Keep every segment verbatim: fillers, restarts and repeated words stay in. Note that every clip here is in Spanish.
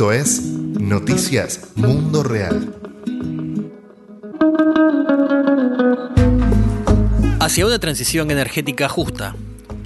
Esto es Noticias Mundo Real. Hacia una transición energética justa.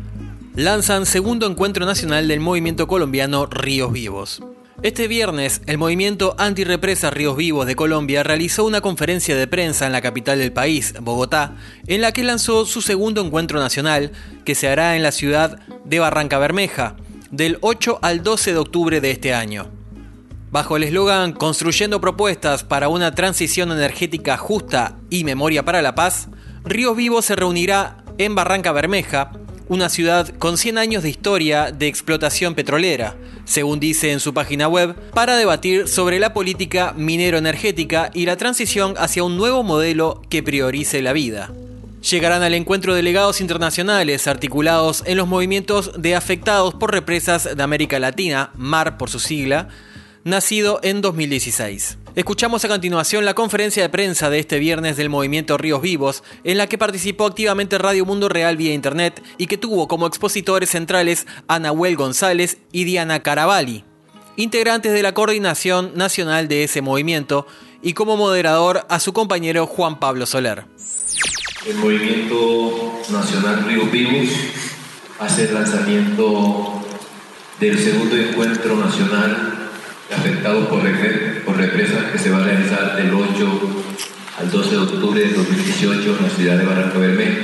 Lanzan segundo encuentro nacional del movimiento colombiano Ríos Vivos. Este viernes, el movimiento antirrepresa Ríos Vivos de Colombia realizó una conferencia de prensa en la capital del país, Bogotá, en la que lanzó su segundo encuentro nacional, que se hará en la ciudad de Barrancabermeja, del ocho al doce de octubre de este año. Bajo el eslogan Construyendo propuestas para una transición energética justa y memoria para la paz, Ríos Vivos se reunirá en Barrancabermeja, una ciudad con cien años de historia de explotación petrolera, según dice en su página web, para debatir sobre la política minero-energética y la transición hacia un nuevo modelo que priorice la vida. Llegarán al encuentro delegados internacionales articulados en los movimientos de afectados por represas de América Latina, MAR por su sigla, nacido en dos mil dieciséis. Escuchamos a continuación la conferencia de prensa de este viernes del movimiento Ríos Vivos, en la que participó activamente Radio Mundo Real vía internet y que tuvo como expositores centrales a Nahuel González y Diana Caravalli, integrantes de la coordinación nacional de ese movimiento, y como moderador a su compañero Juan Pablo Soler. El movimiento nacional Ríos Vivos hace el lanzamiento del segundo encuentro nacional afectados por, repre- por represas que se va a realizar del ocho al doce de octubre de dos mil dieciocho en la ciudad de Barrancabermeja.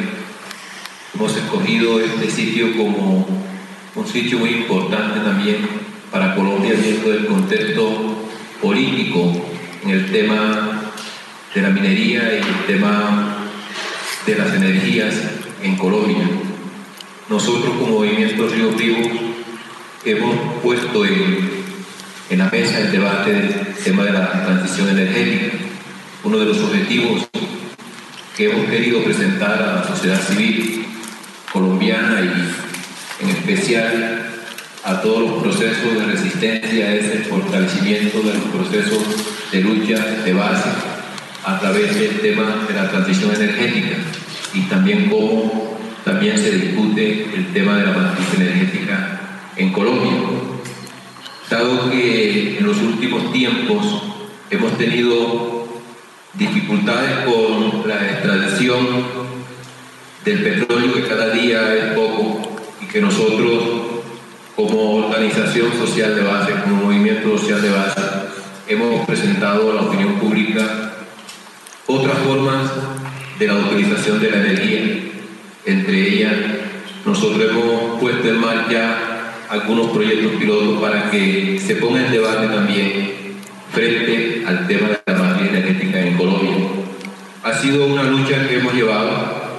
Hemos escogido este sitio como un sitio muy importante también para Colombia, viendo el contexto político en el tema de la minería y el tema de las energías en Colombia. Nosotros como Movimiento Ríos Vivos hemos puesto en en la mesa el debate del tema de la transición energética, uno de los objetivos que hemos querido presentar a la sociedad civil colombiana y en especial a todos los procesos de resistencia es el fortalecimiento de los procesos de lucha de base a través del tema de la transición energética y también cómo también se discute el tema de la matriz energética en Colombia. Dado que en los últimos tiempos hemos tenido dificultades con la extracción del petróleo, que cada día es poco, y que nosotros como organización social de base, como movimiento social de base, hemos presentado a la opinión pública otras formas de la utilización de la energía. Entre ellas, nosotros hemos puesto en marcha algunos proyectos pilotos para que se ponga en debate también frente al tema de la matriz energética en Colombia. Ha sido una lucha que hemos llevado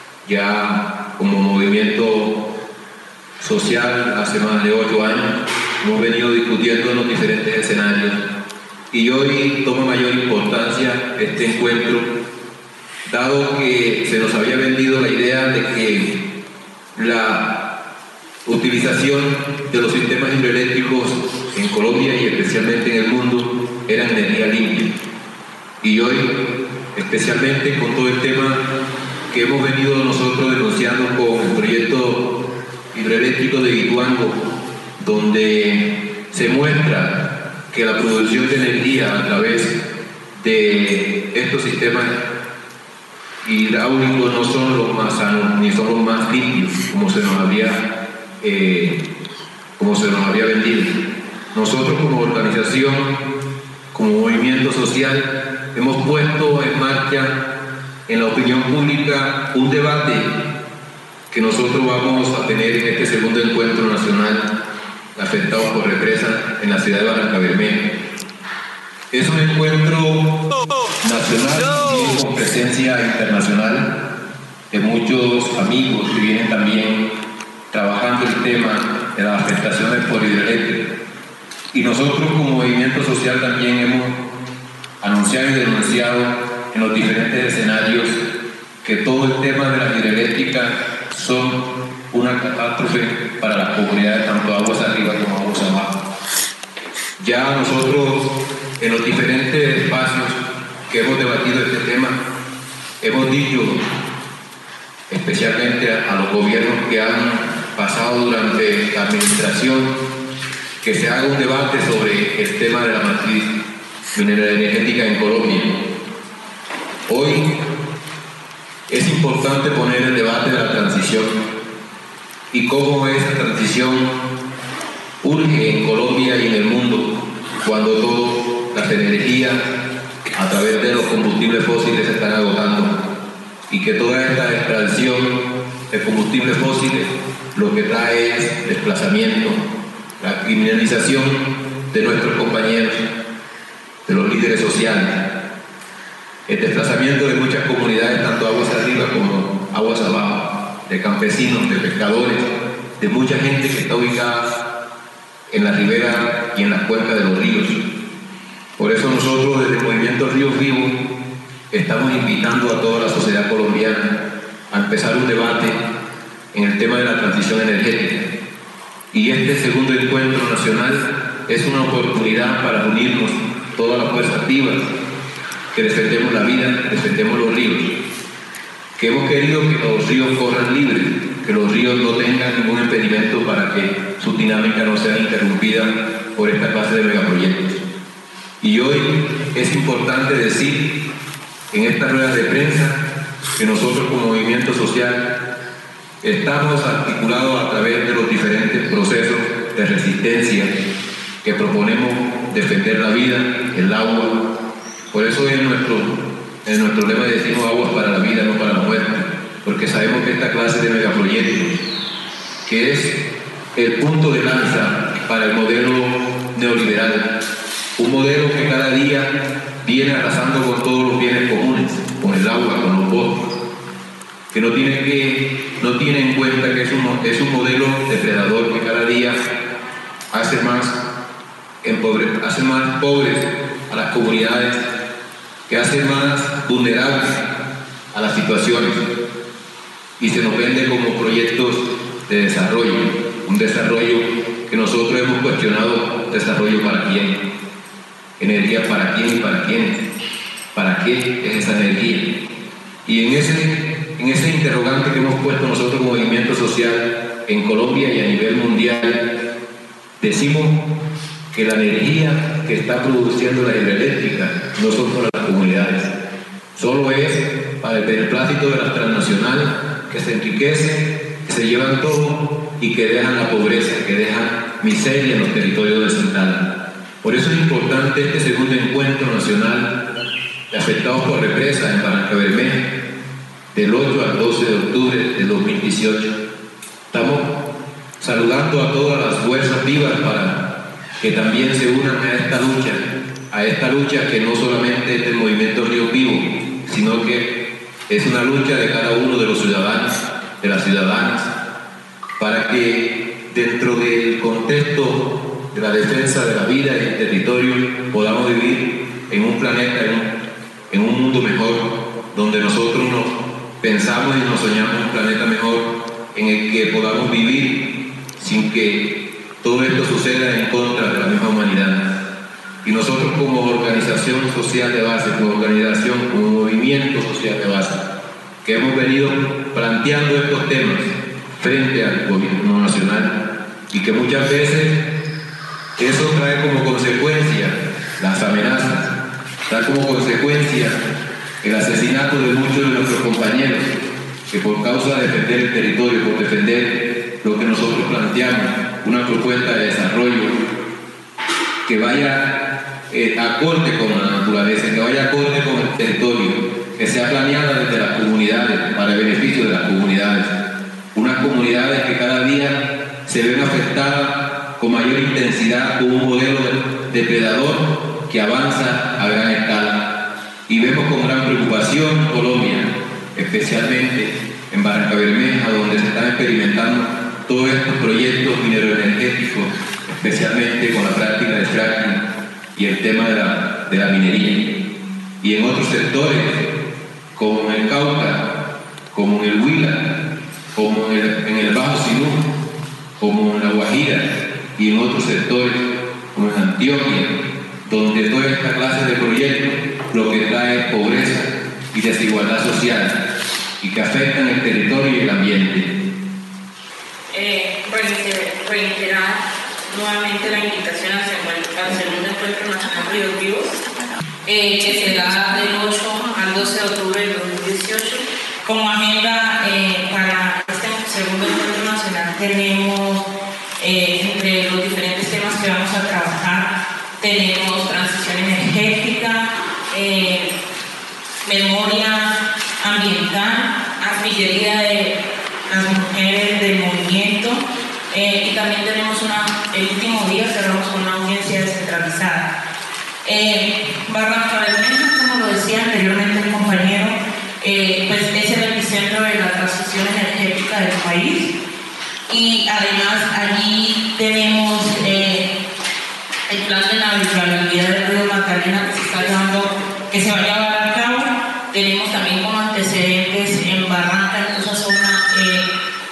ya como movimiento social hace más de ocho años. Hemos venido discutiendo en los diferentes escenarios y hoy toma mayor importancia este encuentro, dado que se nos había vendido la idea de que la utilización de los sistemas hidroeléctricos en Colombia y especialmente en el mundo era energía limpia. Y hoy, especialmente con todo el tema que hemos venido nosotros denunciando con el proyecto hidroeléctrico de Ituango, donde se muestra que la producción de energía a través de estos sistemas hidráulicos no son los más sanos ni son los más limpios como se nos había Eh, como se nos había vendido. Nosotros como organización, como movimiento social, hemos puesto en marcha en la opinión pública un debate que nosotros vamos a tener en este segundo encuentro nacional afectados por represas en la ciudad de Barrancabermeja. Es un encuentro nacional y con presencia internacional de muchos amigos que vienen también trabajando el tema de las afectaciones por hidroeléctrica. Y nosotros como movimiento social también hemos anunciado y denunciado en los diferentes escenarios que todo el tema de las hidroeléctricas son una catástrofe para las comunidades, tanto aguas arriba como aguas abajo. Ya nosotros en los diferentes espacios que hemos debatido este tema hemos dicho, especialmente a los gobiernos que han pasado durante la administración que se haga un debate sobre el tema de la matriz minera energética en Colombia. Hoy es importante poner el debate de la transición y cómo esa transición urge en Colombia y en el mundo cuando todas las energías a través de los combustibles fósiles se están agotando y que toda esta extracción de combustibles fósiles lo que trae es desplazamiento, la criminalización de nuestros compañeros, de los líderes sociales, el desplazamiento de muchas comunidades, tanto aguas arriba como aguas abajo, de campesinos, de pescadores, de mucha gente que está ubicada en la ribera y en las cuencas de los ríos. Por eso nosotros desde el Movimiento Ríos Vivos estamos invitando a toda la sociedad colombiana a empezar un debate en el tema de la transición energética. Y este segundo encuentro nacional es una oportunidad para unirnos todas las fuerzas activas, que defendemos la vida, defendemos los ríos, que hemos querido que los ríos corran libres, que los ríos no tengan ningún impedimento para que su dinámica no sea interrumpida por esta clase de megaproyectos. Y hoy es importante decir en estas ruedas de prensa que nosotros como movimiento social estamos articulados a través de los diferentes procesos de resistencia que proponemos defender la vida, el agua. Por eso en nuestro, en nuestro lema decimos aguas para la vida, no para la muerte, porque sabemos que esta clase de megaproyectos, que es el punto de lanza para el modelo neoliberal, un modelo que cada día viene arrasando con todos los bienes comunes, con el agua, con los bosques, que no tiene, que, no tiene en cuenta que es un, es un modelo depredador que cada día hace más, empobre, hace más pobres a las comunidades, que hace más vulnerables a las situaciones y se nos vende como proyectos de desarrollo, un desarrollo que nosotros hemos cuestionado. ¿Desarrollo para quién? ¿Energía para quién y para quién? ¿Para qué es esa energía? Y en ese, en ese interrogante que hemos puesto nosotros como movimiento social en Colombia y a nivel mundial, decimos que la energía que está produciendo la hidroeléctrica no son para las comunidades, solo es para el beneplácito de las transnacionales que se enriquecen, que se llevan todo y que dejan la pobreza, que dejan miseria en los territorios de Santana. Por eso es importante este segundo encuentro nacional de afectados por represas en Barranca Bermeja, del ocho al doce de octubre del dos mil dieciocho. Estamos saludando a todas las fuerzas vivas para que también se unan a esta lucha, a esta lucha que no solamente es del Movimiento Ríos Vivos, sino que es una lucha de cada uno de los ciudadanos, de las ciudadanas, para que dentro del contexto de la defensa de la vida y el territorio podamos vivir en un planeta, en un, en un mundo mejor, donde nosotros nos pensamos y nos soñamos un planeta mejor en el que podamos vivir sin que todo esto suceda en contra de la misma humanidad. Y nosotros como organización social de base, como organización, como movimiento social de base, que hemos venido planteando estos temas frente al gobierno nacional y que muchas veces eso trae como consecuencia las amenazas, trae como consecuencia el asesinato de muchos de nuestros compañeros que por causa de defender el territorio, por defender lo que nosotros planteamos, una propuesta de desarrollo que vaya eh, acorde con la naturaleza, que vaya acorde con el territorio, que sea planeada desde las comunidades, para el beneficio de las comunidades. Unas comunidades que cada día se ven afectadas con mayor intensidad con un modelo depredador que avanza a gran escala. Y vemos con gran preocupación Colombia, especialmente en Barranca Bermeja, donde se están experimentando todos estos proyectos mineroenergéticos, especialmente con la práctica de fracking y el tema de la, de la minería. Y en otros sectores, como en el Cauca, como en el Huila, como en el, en el Bajo Sinú, como en la Guajira y en otros sectores, como en Antioquia, donde toda esta clase de proyectos lo que trae es pobreza y desigualdad social y que afectan el territorio y el ambiente. Eh, reiterar nuevamente la invitación al segundo, al segundo Encuentro Nacional Ríos Vivos, eh, que será del ocho al doce de octubre del dos mil dieciocho. Como agenda eh, para este segundo Encuentro Nacional tenemos, eh, entre los diferentes temas que vamos a trabajar, tenemos transición energética, eh, memoria ambiental, artillería de las mujeres del movimiento, eh, y también tenemos una, el último día cerramos con una audiencia descentralizada. Eh, Barranca Bermeja, como lo decía anteriormente el compañero, eh, pues es el epicentro de la transición energética del país, y además allí tenemos eh, el plan de navegabilidad del río Magdalena que se está llevando, que se va a llevar a cabo. Tenemos también como antecedentes en Barranca, en esa zona, eh,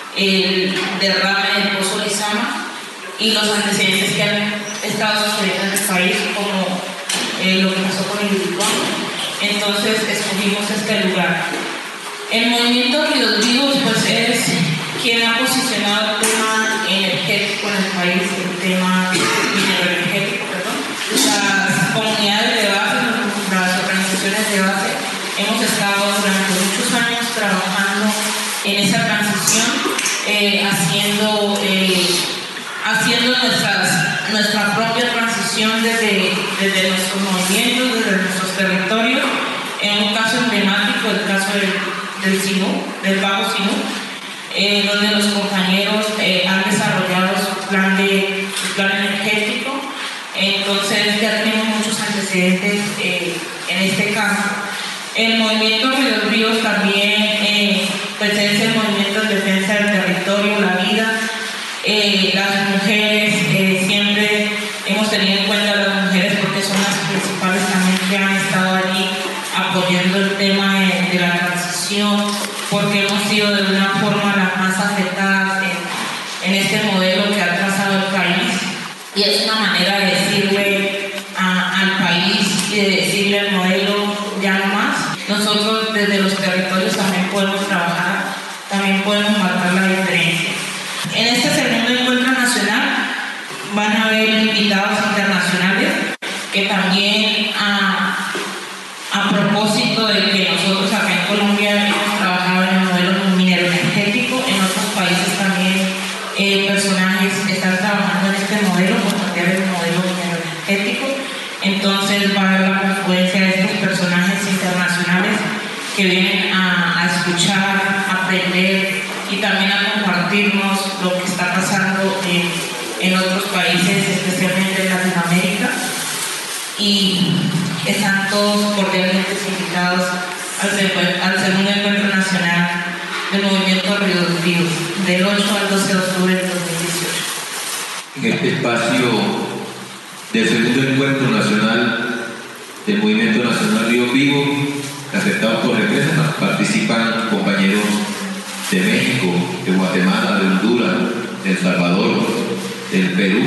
el derrame del Pozo Lizama y los antecedentes que han estado sucediendo en el país, como eh, lo que pasó con el Uruguay. Entonces escogimos este lugar. El movimiento Ríos Vivos pues es quien ha posicionado el tema energético en el país, el tema minero energético, perdón. Las comunidades de base, las organizaciones de base, hemos estado durante muchos años trabajando en esa transición, eh, haciendo, eh, haciendo nuestras, nuestra propia transición desde, desde nuestros movimientos, desde nuestros territorios. En un caso emblemático, el caso del, del Sinú, del Bajo Sinú, eh, donde los compañeros eh, han desarrollado su plan, de, su plan energético. Entonces ya tenemos muchos antecedentes eh, en este campo. El movimiento Ríos Vivos también eh, pues es el movimiento en defensa del territorio, la vida. Eh, las mujeres, eh, siempre hemos tenido en cuenta a las mujeres porque son las principales también que han estado allí apoyando el tema de, de la transición, porque hemos sido de una forma las más afectadas en, en este modelo que ha trazado el país, y es una manera de decirle a, al país y de decirle al modelo ya no más. Nosotros desde los territorios también podemos trabajar, también podemos marcar la diferencia. En este segundo encuentro nacional van a haber invitados internacionales que también a, a propósito de que nosotros acá en Colombia hemos trabajado en el modelo minero energético, en otros países también eh, personajes están trabajando en este modelo por cambiar el modelo minero energético. Entonces va a haber la confluencia de estos personajes internacionales que vienen a, a escuchar, a aprender y también a compartirnos lo que está pasando en, en otros países, especialmente en Latinoamérica. Y están todos cordialmente invitados al, al segundo encuentro nacional del movimiento Ríos Vivos, del ocho al doce de octubre del dos mil dieciocho. En este espacio del segundo encuentro nacional del Movimiento Nacional Ríos Vivos, afectados por represas, participan compañeros de México, de Guatemala, de Honduras, de El Salvador, del Perú,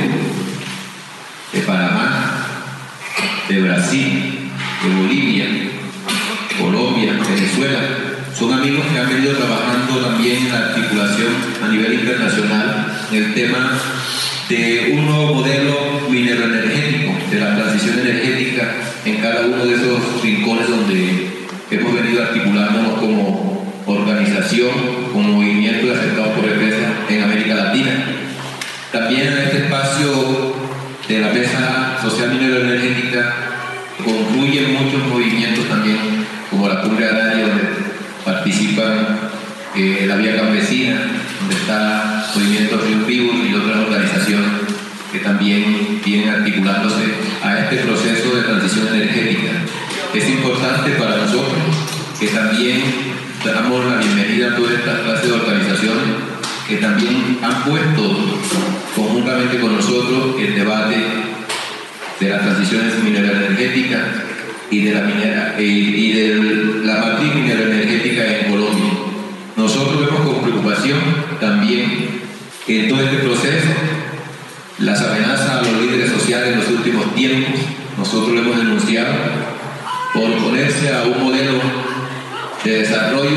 de Panamá, de Brasil, de Bolivia, Colombia, Venezuela. Son amigos que han venido trabajando también en la articulación a nivel internacional en el tema de un nuevo modelo minero energético, de la transición energética en cada uno de esos rincones donde hemos venido articulándonos como organización, como movimiento de afectados por represas en América Latina. También en este espacio de la Mesa Social Minero Energética concluyen muchos movimientos también, como la Cumbre Agraria, donde participan eh, la Vía Campesina, donde está Movimiento Ríos Vivos y otras organizaciones que también vienen articulándose a este proceso de transición energética. Es importante para nosotros que también damos la bienvenida a toda esta clase de organizaciones que también han puesto conjuntamente con nosotros el debate de las transiciones minero-energéticas y de la minera eh, y de la matriz minero-energética en Colombia. Nosotros vemos con preocupación también que en todo este proceso las amenazas a los líderes sociales en los últimos tiempos, nosotros lo hemos denunciado por oponerse a un modelo de desarrollo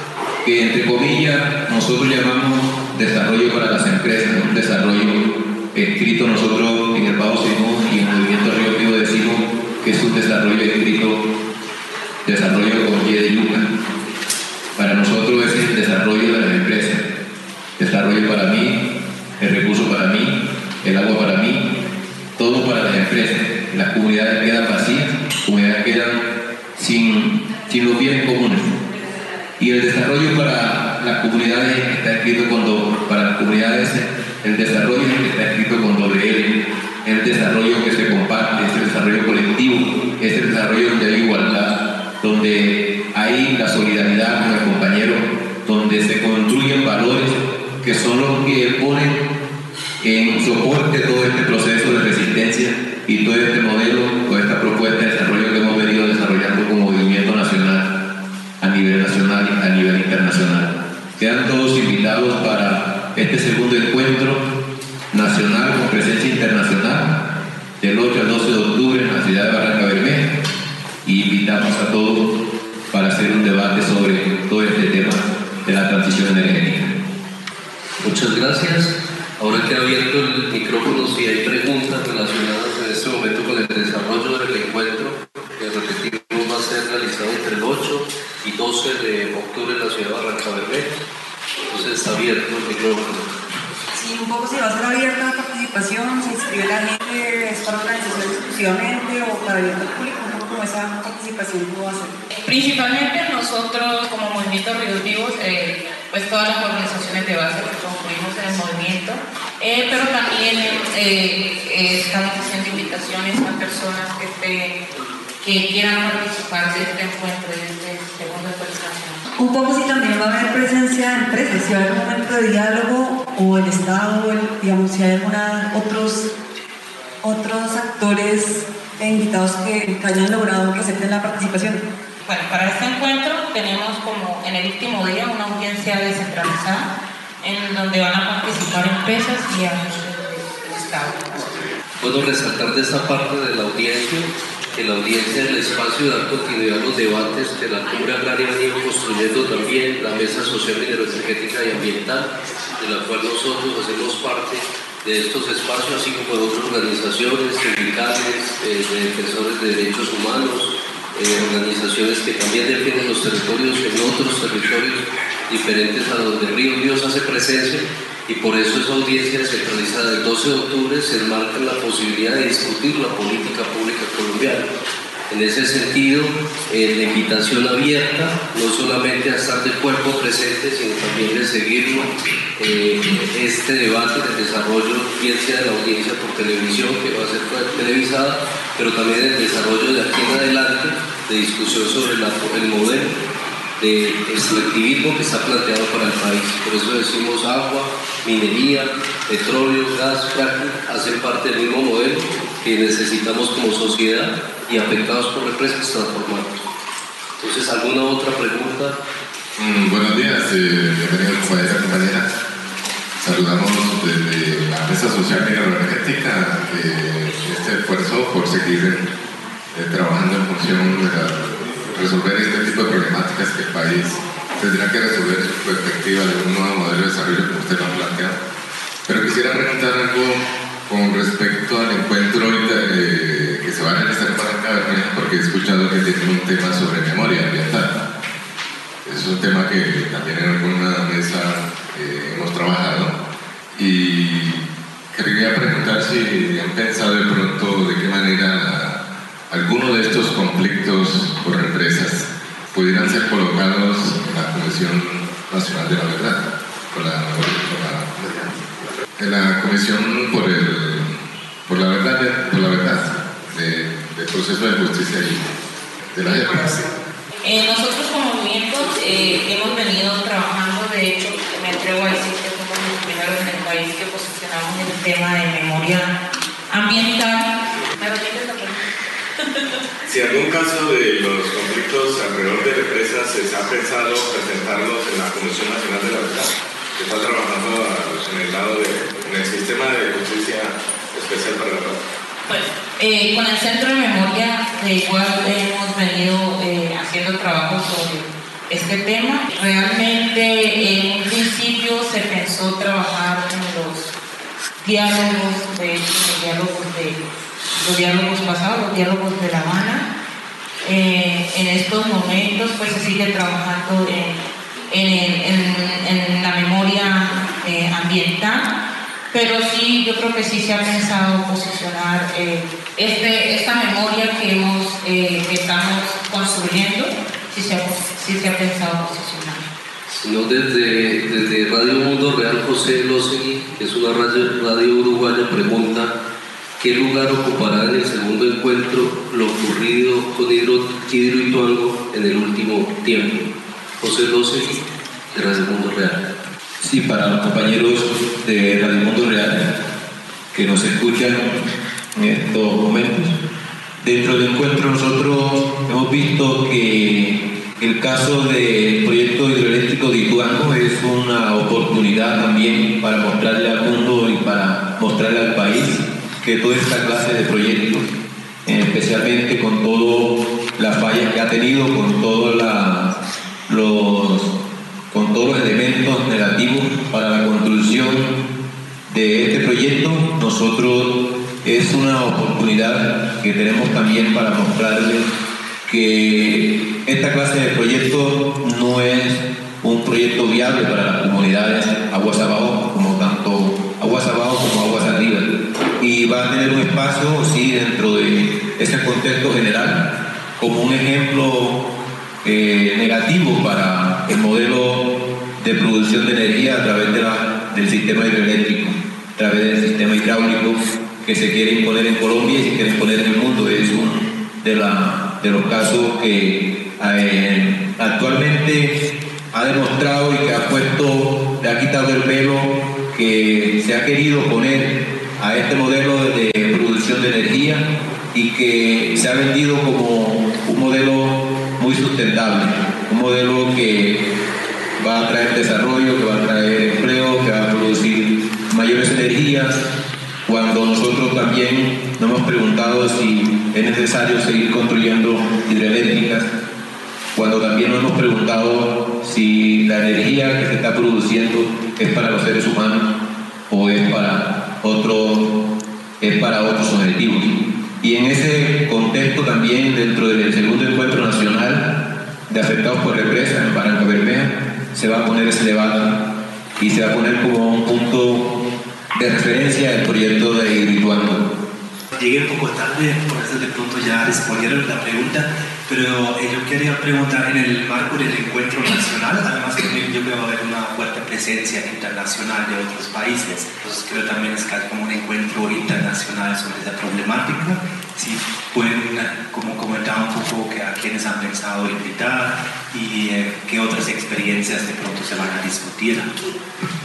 que, entre comillas, nosotros llamamos desarrollo para las empresas, un desarrollo escrito nosotros en el Bajo Sinú y en el Movimiento Ríos Vivos decimos que es un desarrollo escrito, desarrollo con Y de yuca. Para nosotros es el desarrollo de las empresas, desarrollo para mí, el recurso para mí, el agua para mí, todo para las empresas. Las comunidades quedan vacías, las comunidades quedan sin, sin los bienes comunes. Y el desarrollo para las comunidades está escrito con doble, para las comunidades el desarrollo está escrito con doble L, el desarrollo que se comparte, es el desarrollo colectivo, es el desarrollo donde hay igualdad, donde hay la solidaridad con el compañero, donde se construyen valores que son los que ponen en soporte todo este proceso de resistencia y todo este modelo, toda esta propuesta de desarrollo que hemos venido desarrollando como movimiento nacional, a nivel nacional y a nivel internacional. Quedan todos invitados para este segundo encuentro nacional con presencia internacional del ocho al doce de octubre en la ciudad de Barranca Bermeja, y invitamos a todos para hacer un debate sobre todo este tema de la transición energética. Muchas gracias. Ahora queda abierto el micrófono si hay preguntas relacionadas en este momento con el desarrollo del encuentro, que repetimos va a ser realizado entre el ocho y doce de octubre en la ciudad de Barranca Bermeja. Entonces está abierto el micrófono. Sí, un poco si va a ser abierta la participación, se inscribe la gente, es para organización exclusivamente o para abierto al público, un poco como esa participación cómo va a ser. Principalmente nosotros como Movimiento Ríos Vivos, eh, pues todas las organizaciones de base que concluimos en el movimiento, eh, pero también eh, eh, estamos haciendo invitaciones a personas que, estén, que quieran participar de este encuentro, de este segundo encuentro nacional. Un poco si también va a haber presencia de empresas, si va a haber un momento de diálogo o el Estado, el, digamos, si hay alguna, otros, otros actores e invitados que, que hayan logrado que acepten la participación. Bueno, para este encuentro tenemos como en el último día una audiencia descentralizada en donde van a participar empresas y agentes del Estado. Puedo resaltar de esta parte de la audiencia que la audiencia es el espacio de dar continuidad a los debates que la Cumbre Agraria ha venido construyendo también, la Mesa Social Mineroenergética y Ambiental, de la cual nosotros hacemos parte de estos espacios, así como de otras organizaciones sindicales, eh, de defensores de derechos humanos, eh, organizaciones que también defienden los territorios en otros territorios diferentes a donde Ríos Vivos hace presencia, y por eso esa audiencia descentralizada del doce de octubre se enmarca en la posibilidad de discutir la política pública colombiana. En ese sentido, eh, la invitación abierta, no solamente a estar de cuerpo presente, sino también de seguirlo, eh, este debate del desarrollo, bien sea de la audiencia por televisión, que va a ser televisada, pero también el desarrollo de aquí en adelante, de discusión sobre la, el modelo de extractivismo que está planteado para el país. Por eso decimos agua, minería, petróleo, gas, fracking, hacen parte del mismo modelo que necesitamos como sociedad y afectados por represas transformarnos. Entonces, ¿alguna otra pregunta? Mm, buenos días, eh, bienvenidos compañeras y compañeras. Saludamos desde la Mesa Social Mineroenergética eh, este esfuerzo por seguir eh, trabajando en función de la resolver este tipo de problemáticas que el país tendrá que resolver en su perspectiva de un nuevo modelo de desarrollo como usted lo ha planteado. Pero quisiera preguntar algo con respecto al encuentro eh, que se va a realizar en Barranca Bermeja, porque he escuchado que tiene un tema sobre memoria ambiental. Es un tema que también en alguna mesa eh, hemos trabajado, y quería preguntar si han pensado de pronto de qué manera algunos de estos conflictos por represas pudieran ser colocados en la Comisión Nacional de la Verdad, por la, por la, en la Comisión por, el, por la Verdad, por la verdad de, del proceso de justicia y de la democracia. Eh, nosotros como movimiento eh, hemos venido trabajando, de hecho, me atrevo a decir que somos los primeros en el país que posicionamos el tema de memoria ambiental. ¿Me repites la pregunta? Si en algún caso de los conflictos alrededor de represas se ha pensado presentarlos en la Comisión Nacional de la Verdad, que está trabajando en el lado de, en el sistema de justicia especial para la paz. Pues eh, con el Centro de Memoria de igual hemos venido eh, haciendo trabajo sobre este tema. Realmente en un principio se pensó trabajar en los diálogos, de hecho, los diálogos, de, los diálogos pasados, los diálogos de La Habana. Eh, en estos momentos pues se sigue trabajando en, en, en, en la memoria eh, ambiental, pero sí, yo creo que sí se ha pensado posicionar eh, este, esta memoria que, hemos, eh, que estamos construyendo, sí se ha, sí se ha pensado posicionar. Sino desde, desde Radio Mundo Real, José Losegui, que es una radio, radio uruguaya, pregunta ¿qué lugar ocupará en el segundo encuentro lo ocurrido con Hidro, Hidroituango en el último tiempo? José Losegui, de Radio Mundo Real. Sí, para los compañeros de Radio Mundo Real que nos escuchan en estos momentos, dentro del encuentro nosotros hemos visto que el caso del proyecto hidroeléctrico de Ituango es una oportunidad también para mostrarle al mundo y para mostrarle al país que toda esta clase de proyectos, especialmente con todas las fallas que ha tenido, con todos los, con todos los elementos negativos para la construcción de este proyecto, nosotros es una oportunidad que tenemos también para mostrarles que esta clase de proyectos no es un proyecto viable para las comunidades aguas abajo, como tanto aguas abajo como aguas arriba, y va a tener un espacio, sí, dentro de ese contexto general, como un ejemplo eh, negativo para el modelo de producción de energía a través de la, del sistema hidroeléctrico, a través del sistema hidráulico que se quiere imponer en Colombia y se quiere imponer en el mundo. Es uno de, la, de los casos que eh, actualmente ha demostrado y que ha puesto, le ha quitado el velo que se ha querido poner a este modelo de producción de energía y que se ha vendido como un modelo muy sustentable, un modelo que va a traer desarrollo, que va a traer empleo, que va a producir mayores energías, cuando nosotros también nos hemos preguntado si es necesario seguir construyendo hidroeléctricas, cuando también nos hemos preguntado si la energía que se está produciendo es para los seres humanos o es para, otro, es para otros objetivos. Y en ese contexto también, dentro del segundo encuentro nacional de afectados por represas en Barranca Bermeja, se va a poner ese debate y se va a poner como un punto de referencia el proyecto de Hidroituango. Llegué un poco tarde, por eso de pronto ya respondieron la pregunta, pero eh, yo quería preguntar en el marco del encuentro nacional, además que yo creo que va a haber una fuerte presencia internacional de otros países, entonces creo también es casi como un encuentro internacional sobre esta problemática. Si pueden, como comentar un poco que a quienes han pensado invitar y eh, qué otras experiencias de pronto se van a discutir aquí.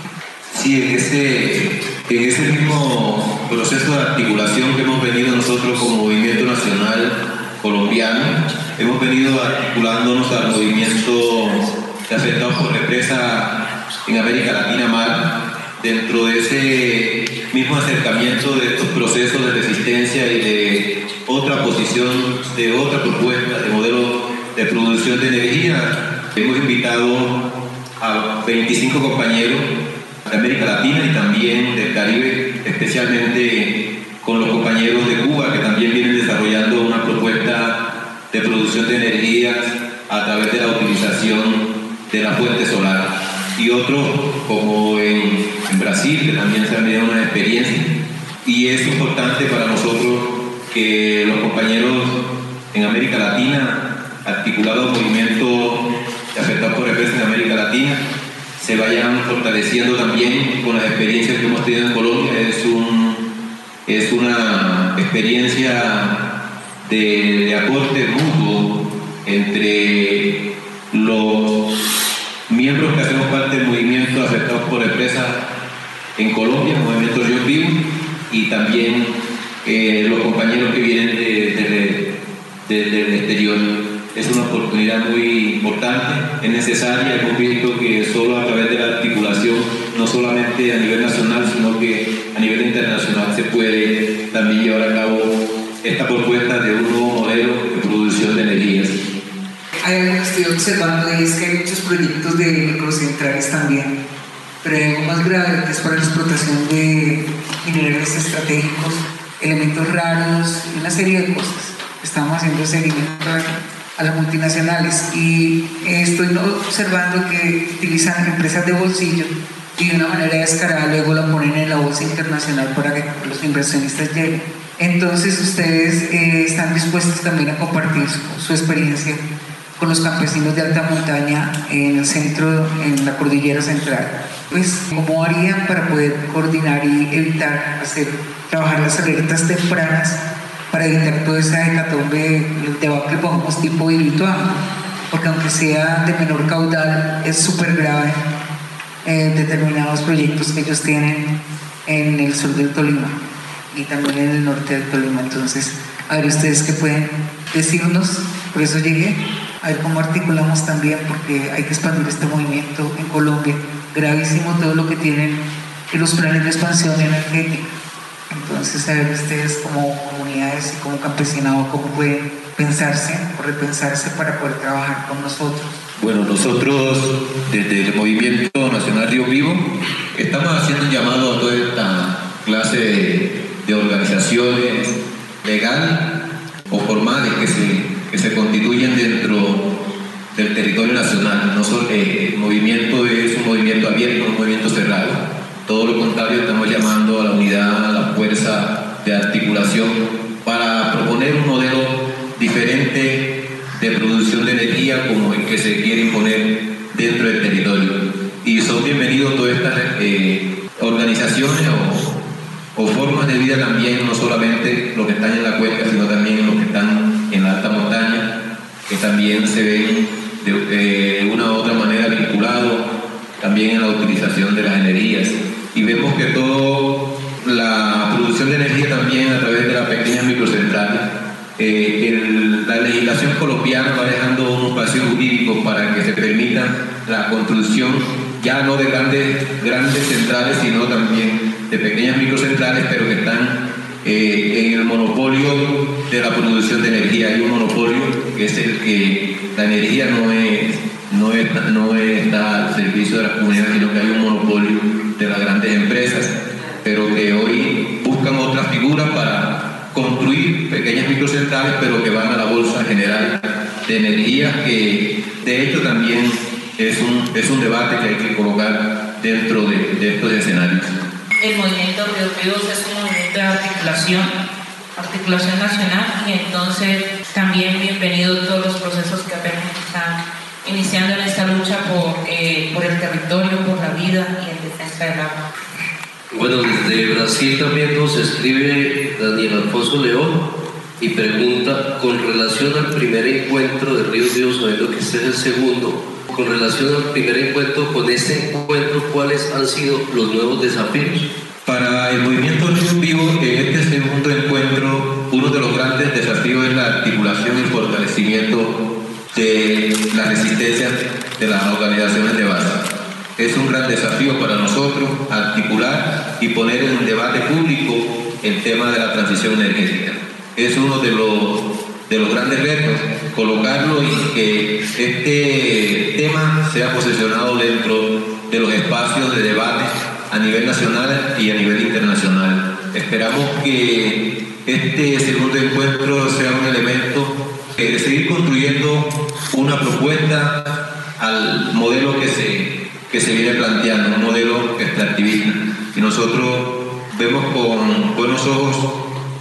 Sí, en ese, en ese mismo proceso de articulación que hemos venido nosotros como Movimiento Nacional Colombiano, hemos venido articulándonos al movimiento de afectados por represa en América Latina Mar, dentro de ese mismo acercamiento de estos procesos de resistencia y de otra posición, de otra propuesta de modelo de producción de energía. Hemos invitado a veinticinco compañeros de América Latina y también del Caribe, especialmente con los compañeros de Cuba que también vienen desarrollando una propuesta de producción de energías a través de la utilización de la fuente solar, y otros como en, en Brasil, que también se han tenido una experiencia. Y es importante para nosotros que los compañeros en América Latina, articulados movimientos de afectados por represas en América Latina, se vayan fortaleciendo también con las experiencias que hemos tenido en Colombia. Es, un, es una experiencia de, de aporte mutuo entre los miembros que hacemos parte del movimiento de afectados por represas en Colombia, el movimiento Ríos Vivos, y también eh, los compañeros que vienen de, de, de, de, del exterior. Es una oportunidad muy importante, es necesaria. Hemos visto que solo a través de la articulación, no solamente a nivel nacional, sino que a nivel internacional se puede también llevar a cabo esta propuesta de un nuevo modelo de producción de energías. Hay algo que estoy observando y es que hay muchos proyectos de microcentrales también, pero hay algo más grave que es para la explotación de minerales estratégicos, elementos raros y una serie de cosas. Estamos haciendo seguimiento a, a las multinacionales y estoy observando que utilizan empresas de bolsillo y de una manera descarada luego la ponen en la bolsa internacional para que los inversionistas lleguen. Entonces ustedes eh, están dispuestos también a compartir su, su experiencia con los campesinos de alta montaña en el centro, en la cordillera central. Pues, ¿cómo harían para poder coordinar y evitar hacer, trabajar las alertas tempranas para evitar toda esa hecatombe, el debacle, pongamos tipo virtual? Porque aunque sea de menor caudal, es súper grave eh, determinados proyectos que ellos tienen en el sur del Tolima y también en el norte del Tolima. Entonces, a ver ustedes qué pueden decirnos, por eso llegué, a ver cómo articulamos también, porque hay que expandir este movimiento en Colombia. Gravísimo todo lo que tienen en los planes de expansión energética. Entonces, a ver ustedes como comunidades y como campesinado, cómo pueden pensarse o repensarse para poder trabajar con nosotros. Bueno, nosotros desde el Movimiento Nacional Ríos Vivos estamos haciendo un llamado a toda esta clase de, de organizaciones legales o formales que se que se constituyen dentro del territorio nacional. No solo, eh, el movimiento es un movimiento abierto, un movimiento cerrado. Todo lo contrario, estamos llamando a la unidad, a la fuerza de articulación para proponer un modelo diferente de producción de energía como el que se quiere imponer dentro del territorio. Y son bienvenidos todas estas eh, organizaciones o, o formas de vida también, no solamente los que están en la cuenca, sino también los que están en la alta montaña, que también se ven de, de una u otra manera vinculados también en la utilización de las energías. Y vemos que toda la producción de energía también a través de las pequeñas microcentrales, eh, el, la legislación colombiana va dejando unos vacíos jurídicos para que se permita la construcción ya no de grandes, grandes centrales, sino también de pequeñas microcentrales, pero que están Eh, en el monopolio de la producción de energía. Hay un monopolio que es el que la energía no es, no es, no está al servicio de la comunidad, sino que hay un monopolio de las grandes empresas, pero que hoy buscan otras figuras para construir pequeñas microcentrales, pero que van a la bolsa general de energía, que de hecho también es un, es un debate que hay que colocar dentro de, de estos escenarios. El movimiento Ríos Vivos es un movimiento de articulación, articulación nacional, y entonces también bienvenidos todos los procesos que apenas están iniciando en esta lucha por, eh, por el territorio, por la vida y en defensa del agua. Bueno, desde Brasil también nos escribe Daniel Alfonso León y pregunta, con relación al primer encuentro de Ríos Vivos, sabiendo que este es el segundo, con relación al primer encuentro, con este encuentro, ¿cuáles han sido los nuevos desafíos? Para el movimiento Ríos Vivos, en este segundo encuentro, uno de los grandes desafíos es la articulación y el fortalecimiento de la resistencia de las organizaciones de base. Es un gran desafío para nosotros articular y poner en debate público el tema de la transición energética. Es uno de los, de los grandes retos, colocarlo y que este tema sea posicionado dentro de los espacios de debate a nivel nacional y a nivel internacional. Esperamos que este segundo encuentro sea un elemento de seguir construyendo una propuesta al modelo que se, que se viene planteando, un modelo extractivista. Y nosotros vemos con buenos ojos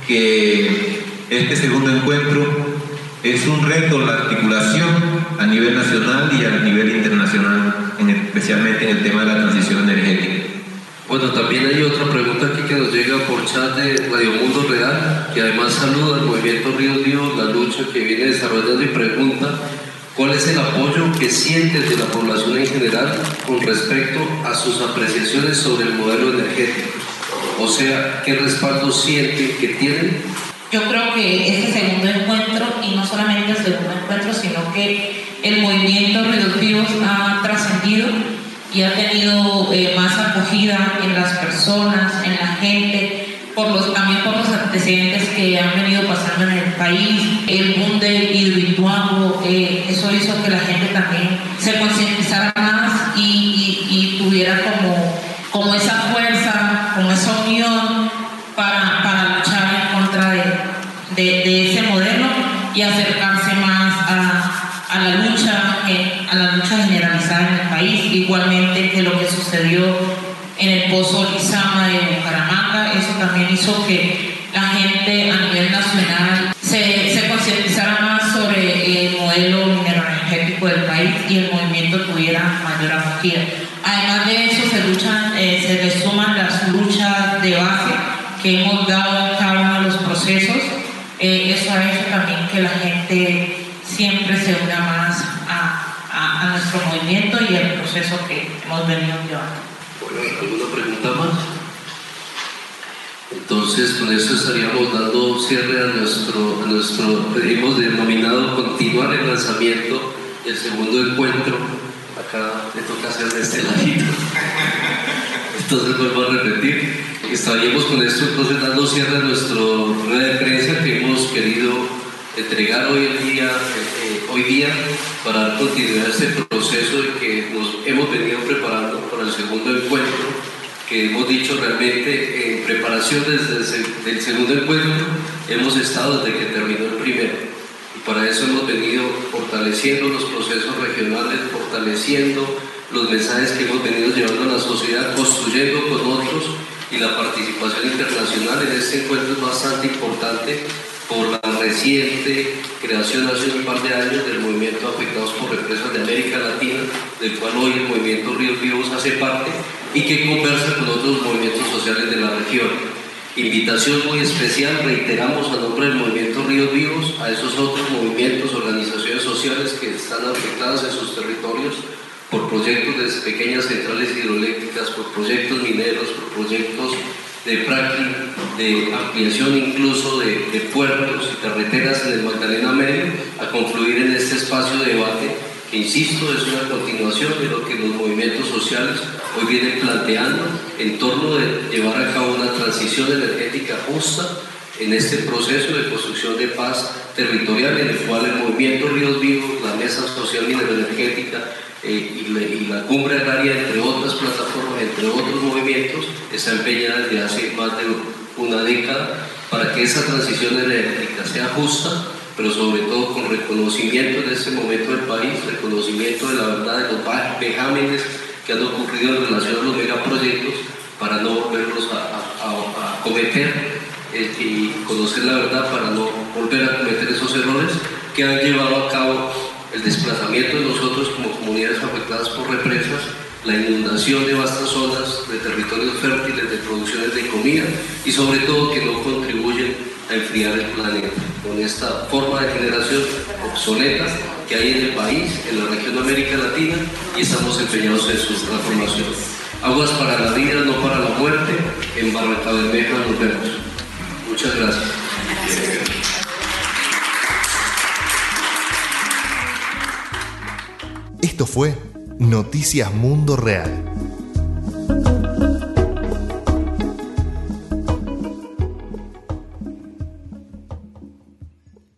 que este segundo encuentro es un reto la articulación a nivel nacional y a nivel internacional, en, especialmente en el tema de la transición energética. Bueno, también hay otra pregunta aquí que nos llega por chat de Radio Mundo Real, que además saluda al movimiento Ríos Vivos, la lucha que viene desarrollando, y pregunta cuál es el apoyo que sienten de la población en general con respecto a sus apreciaciones sobre el modelo energético. O sea, ¿qué respaldo sienten que tienen? Yo creo que este segundo encuentro, y no solamente el segundo encuentro, sino que el movimiento Ríos Vivos ha trascendido y ha tenido eh, más acogida en las personas, en la gente, por los, también por los antecedentes que han venido pasando en el país, el boom del Hidroituango, eh, eso hizo que la gente también se concientizara más y, y, y tuviera como demanda, eso también hizo que la gente a nivel nacional se, se concientizara más sobre el modelo mineroenergético del país y el movimiento tuviera mayor acogida. Además de eso, se, luchan, eh, se le suman las luchas de base que hemos dado en cada uno de los procesos. Eh, eso ha hecho también que la gente siempre se una más a, a, a nuestro movimiento y al proceso que hemos venido llevando. Bueno, ¿alguna pregunta más? Entonces, con eso estaríamos dando cierre a nuestro, a nuestro, hemos denominado continuar el lanzamiento del segundo encuentro. Acá me toca hacer de este ladito. Entonces vuelvo a repetir, estaríamos con esto entonces dando cierre a nuestro rueda de prensa que hemos querido entregar hoy, el día, eh, hoy día para dar continuidad a este proceso de que nos hemos venido preparando para el segundo encuentro, que hemos dicho realmente en preparación desde el segundo encuentro, hemos estado desde que terminó el primero. Y para eso hemos venido fortaleciendo los procesos regionales, fortaleciendo los mensajes que hemos venido llevando a la sociedad, construyendo con otros, y la participación internacional en este encuentro es bastante importante por la reciente creación hace un par de años del movimiento Afectados por Represas de América Latina, del cual hoy el movimiento Ríos Vivos hace parte y que conversa con otros movimientos sociales de la región. Invitación muy especial, reiteramos a nombre del movimiento Ríos Vivos a esos otros movimientos, organizaciones sociales que están afectadas en sus territorios por proyectos de pequeñas centrales hidroeléctricas, por proyectos mineros, por proyectos de fracking, de ampliación incluso de, de puertos y carreteras en el Magdalena Medio, a confluir en este espacio de debate que, insisto, es una continuación de lo que los movimientos sociales hoy vienen planteando en torno de llevar a cabo una transición energética justa en este proceso de construcción de paz territorial, en el cual el movimiento Ríos Vivos, la Mesa Social Mineroenergética eh, y, la, y la Cumbre Agraria, entre otras plataformas, entre otros movimientos, está empeñada desde hace más de una década para que esa transición energética sea justa, pero sobre todo con reconocimiento de este momento del país, reconocimiento de la verdad de los vejámenes que han ocurrido en relación a los megaproyectos, para no volverlos a, a, a, a cometer eh, y conocer la verdad para no volver a cometer esos errores que han llevado a cabo el desplazamiento de nosotros como comunidades afectadas por represas, la inundación de vastas zonas de territorios fértiles, de producciones de comida y sobre todo que no contribuyen a enfriar el planeta con esta forma de generación obsoleta que hay en el país, en la región de América Latina, y estamos empeñados en su transformación. Aguas para la vida, no para la muerte. En Barrancabermeja nos vemos. Muchas gracias. Esto fue Noticias Mundo Real.